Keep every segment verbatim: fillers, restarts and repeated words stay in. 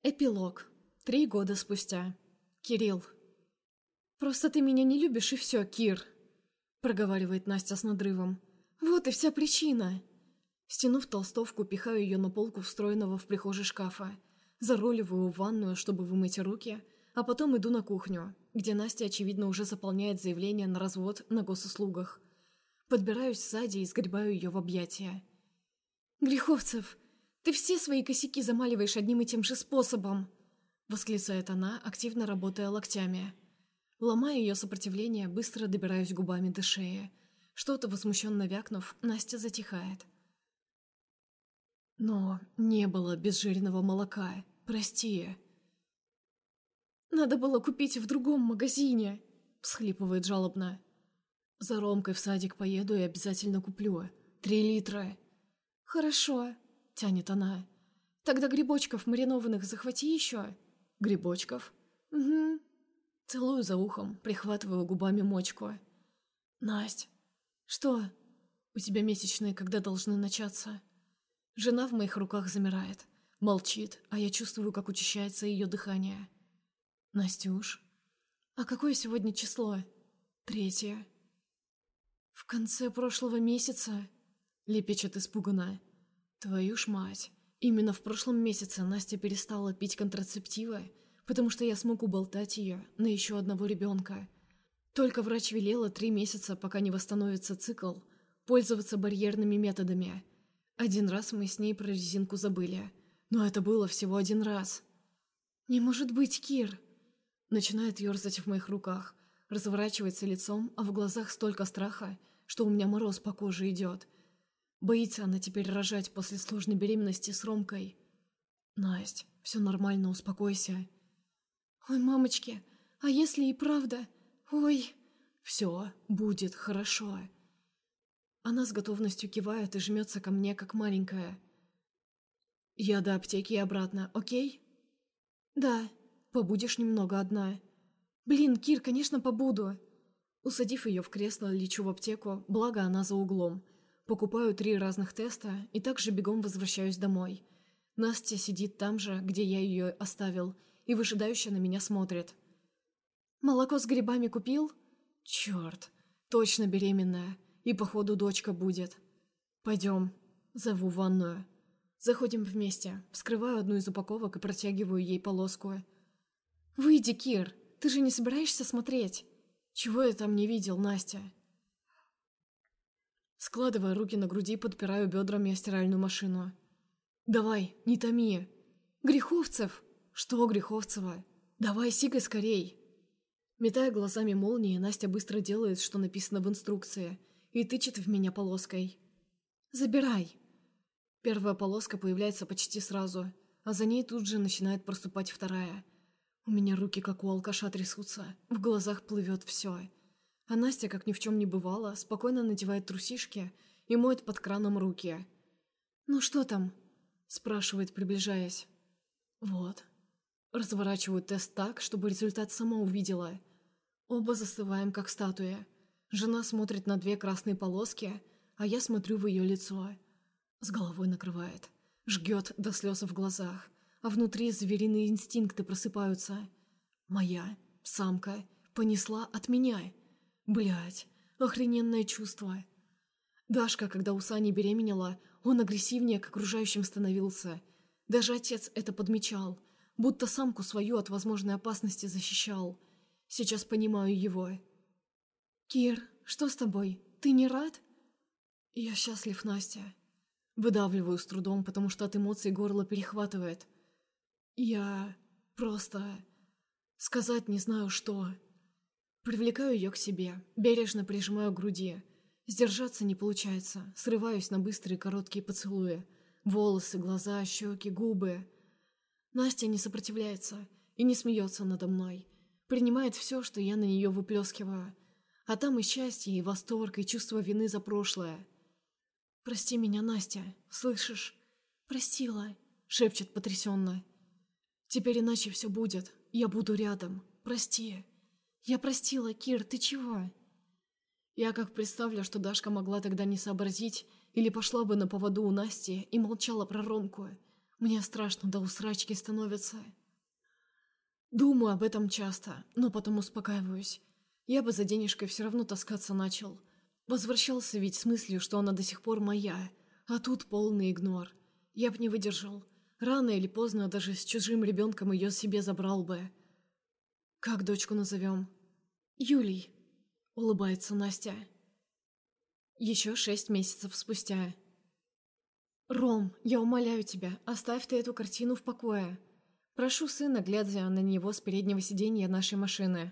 Эпилог. Три года спустя. Кирилл. «Просто ты меня не любишь, и все, Кир», — проговаривает Настя с надрывом. «Вот и вся причина». Стянув толстовку, пихаю ее на полку встроенного в прихожей шкафа, заруливаю в ванную, чтобы вымыть руки, а потом иду на кухню, где Настя, очевидно, уже заполняет заявление на развод на госуслугах. Подбираюсь сзади и сгребаю ее в объятия. «Греховцев, ты все свои косяки замаливаешь одним и тем же способом!» — восклицает она, активно работая локтями. Ломая ее сопротивление, быстро добираюсь губами до шеи. Что-то возмущенно вякнув, Настя затихает. «Но не было безжирного молока. Прости». «Надо было купить в другом магазине», — всхлипывает жалобно. «За Ромкой в садик поеду и обязательно куплю. Три литра». «Хорошо», — тянет она. «Тогда грибочков маринованных захвати еще». «Грибочков?» «Угу». Целую за ухом, прихватываю губами мочку. «Насть, что? У тебя месячные когда должны начаться?» Жена в моих руках замирает, молчит, а я чувствую, как учащается ее дыхание. «Настюш, а какое сегодня число?» «Третье». «В конце прошлого месяца?» — лепечет испуганно. «Твою ж мать! Именно в прошлом месяце Настя перестала пить контрацептивы, потому что я смог уболтать ее на еще одного ребенка. Только врач велела три месяца, пока не восстановится цикл, пользоваться барьерными методами. Один раз мы с ней про резинку забыли, но это было всего один раз». «Не может быть, Кир!» Начинает ерзать в моих руках, разворачивается лицом, а в глазах столько страха, что у меня мороз по коже идет. Боится она теперь рожать после сложной беременности с Ромкой. «Насть, все нормально, успокойся». «Ой, мамочки, а если и правда? Ой...» «Все будет хорошо». Она с готовностью кивает и жмется ко мне, как маленькая. «Я до аптеки и обратно, окей?» «Да, побудешь немного одна». «Блин, Кир, конечно, побуду». Усадив ее в кресло, лечу в аптеку, благо она за углом. Покупаю три разных теста и также бегом возвращаюсь домой. Настя сидит там же, где я ее оставил, и выжидающе на меня смотрит. «Молоко с грибами купил?» «Черт, точно беременная, и походу дочка будет». «Пойдем», — зову в ванную. Заходим вместе, вскрываю одну из упаковок и протягиваю ей полоску. «Выйди, Кир, ты же не собираешься смотреть?» «Чего я там не видел, Настя?» Складывая руки на груди, подпираю бедрами о стиральную машину. «Давай, не томи!» «Греховцев!» «Что Греховцева?» «Давай, сикай скорей!» Метая глазами молнии, Настя быстро делает, что написано в инструкции, и тычет в меня полоской. «Забирай!» Первая полоска появляется почти сразу, а за ней тут же начинает проступать вторая. У меня руки, как у алкаша, трясутся, в глазах плывет все. А Настя, как ни в чем не бывало, спокойно надевает трусишки и моет под краном руки. «Ну что там?» – спрашивает, приближаясь. «Вот». Разворачиваю тест так, чтобы результат сама увидела. Оба застываем, как статуя. Жена смотрит на две красные полоски, а я смотрю в ее лицо. С головой накрывает. Жгет до слез в глазах, а внутри звериные инстинкты просыпаются. Моя, самка, понесла от меня. Блядь, охрененное чувство. Дашка, когда у Сани беременела, он агрессивнее к окружающим становился. Даже отец это подмечал, будто самку свою от возможной опасности защищал. Сейчас понимаю его. «Кир, что с тобой? Ты не рад?» «Я счастлив, Настя». Выдавливаю с трудом, потому что от эмоций горло перехватывает. «Я... просто... сказать не знаю что». Привлекаю ее к себе, бережно прижимаю к груди. Сдержаться не получается, срываюсь на быстрые короткие поцелуи. Волосы, глаза, щеки, губы. Настя не сопротивляется и не смеется надо мной. Принимает все, что я на нее выплескиваю. А там и счастье, и восторг, и чувство вины за прошлое. «Прости меня, Настя, слышишь?» «Простила», — шепчет потрясенно. «Теперь иначе все будет. Я буду рядом. Прости». «Я простила, Кир, ты чего?» Я как представлю, что Дашка могла тогда не сообразить или пошла бы на поводу у Насти и молчала про Ромку. Мне страшно до усрачки становится. Думаю об этом часто, но потом успокаиваюсь. Я бы за денежкой все равно таскаться начал. Возвращался ведь с мыслью, что она до сих пор моя, а тут полный игнор. Я б не выдержал. Рано или поздно даже с чужим ребенком ее себе забрал бы. Как дочку назовем? Юлий, улыбается Настя. Еще шесть месяцев спустя. Ром, я умоляю тебя, оставь ты эту картину в покое. Прошу сына, глядя на него с переднего сиденья нашей машины.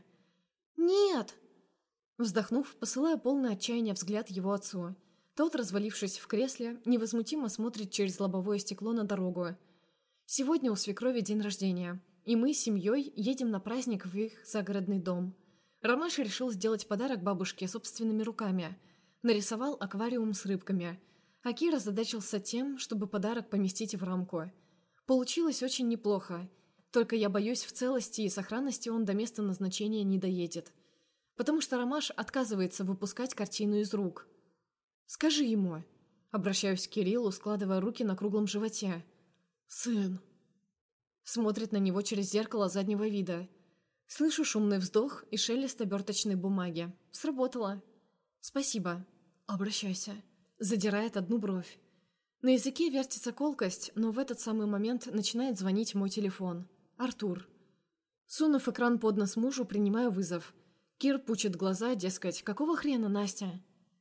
Нет! Вздохнув, посылаю полное отчаяние взгляд его отцу. Тот, развалившись в кресле, невозмутимо смотрит через лобовое стекло на дорогу. Сегодня у свекрови день рождения, и мы с семьей едем на праздник в их загородный дом. Ромаша решил сделать подарок бабушке собственными руками. Нарисовал аквариум с рыбками. А Кира задачился тем, чтобы подарок поместить в рамку. Получилось очень неплохо, только я боюсь, в целости и сохранности он до места назначения не доедет. Потому что Ромаш отказывается выпускать картину из рук. «Скажи ему», — обращаюсь к Кириллу, складывая руки на круглом животе. «Сын». Смотрит на него через зеркало заднего вида. Слышу шумный вздох и шелест оберточной бумаги. Сработало. «Спасибо. Обращайся». Задирает одну бровь. На языке вертится колкость, но в этот самый момент начинает звонить мой телефон. Артур. Сунув экран под нос мужу, принимаю вызов. Кир пучит глаза, дескать, какого хрена, Настя?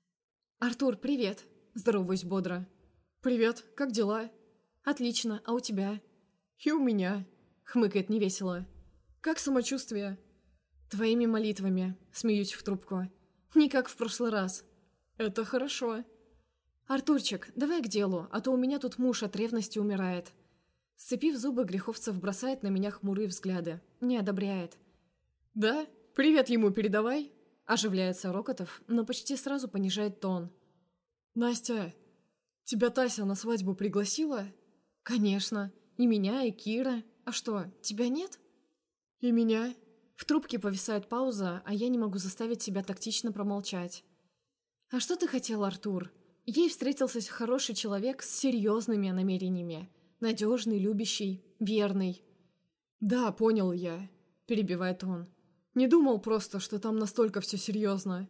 «Артур, привет!» Здороваюсь бодро. «Привет, как дела?» «Отлично, а у тебя?» «И у меня», — хмыкает невесело. «Как самочувствие?» «Твоими молитвами», — смеюсь в трубку. «Не как в прошлый раз». «Это хорошо». «Артурчик, давай к делу, а то у меня тут муж от ревности умирает». Сцепив зубы, Греховцев бросает на меня хмурые взгляды. Не одобряет. «Да? Привет ему передавай!» Оживляется Рокотов, но почти сразу понижает тон. «Настя, тебя Тася на свадьбу пригласила?» «Конечно. И меня, и Кира. А что, тебя нет?» «И меня?» В трубке повисает пауза, а я не могу заставить себя тактично промолчать. «А что ты хотел, Артур?» Ей встретился хороший человек с серьезными намерениями. Надежный, любящий, верный. «Да, понял я», — перебивает он. «Не думал просто, что там настолько все серьезно».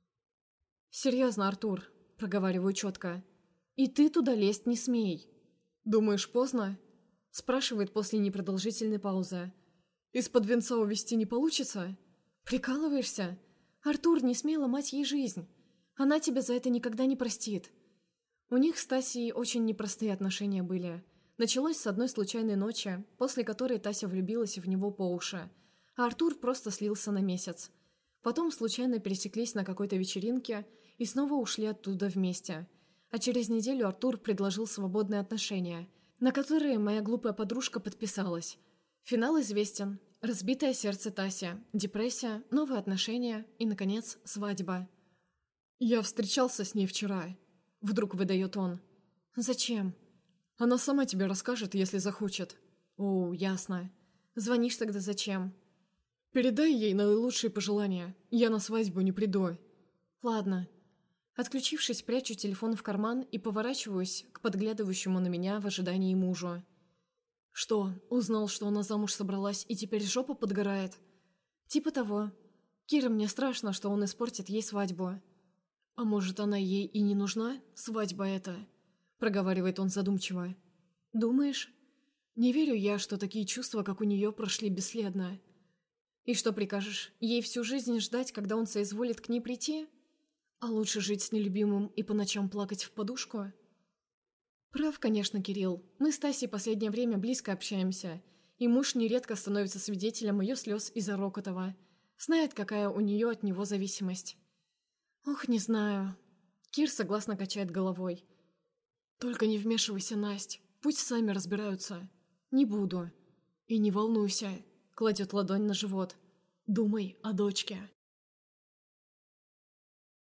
«Серьезно, Артур», — проговариваю четко. «И ты туда лезть не смей». «Думаешь, поздно?» — спрашивает после непродолжительной паузы. «Из-под венца увести не получится?» «Прикалываешься? Артур, не смей ломать ей жизнь. Она тебя за это никогда не простит». У них с Тасей очень непростые отношения были. Началось с одной случайной ночи, после которой Тася влюбилась в него по уши, а Артур просто слился на месяц. Потом случайно пересеклись на какой-то вечеринке и снова ушли оттуда вместе. А через неделю Артур предложил свободные отношения, на которые моя глупая подружка подписалась. Финал известен. Разбитое сердце Таси, депрессия, новые отношения и, наконец, свадьба. «Я встречался с ней вчера», — вдруг выдает он. «Зачем?» «Она сама тебе расскажет, если захочет». «О, ясно. Звонишь тогда зачем?» «Передай ей наилучшие пожелания. Я на свадьбу не приду». «Ладно». Отключившись, прячу телефон в карман и поворачиваюсь к подглядывающему на меня в ожидании мужу. «Что, узнал, что она замуж собралась и теперь жопа подгорает?» «Типа того. Кира, мне страшно, что он испортит ей свадьбу». «А может, она ей и не нужна, свадьба эта?» Проговаривает он задумчиво. «Думаешь?» «Не верю я, что такие чувства, как у нее, прошли бесследно». «И что прикажешь, ей всю жизнь ждать, когда он соизволит к ней прийти? А лучше жить с нелюбимым и по ночам плакать в подушку?» «Прав, конечно, Кирилл. Мы с Тасей последнее время близко общаемся, и муж нередко становится свидетелем ее слез из-за Рокотова. Знает, какая у нее от него зависимость». «Ох, не знаю». Кир согласно качает головой. «Только не вмешивайся, Насть. Пусть сами разбираются». «Не буду». «И не волнуйся», — кладет ладонь на живот. «Думай о дочке».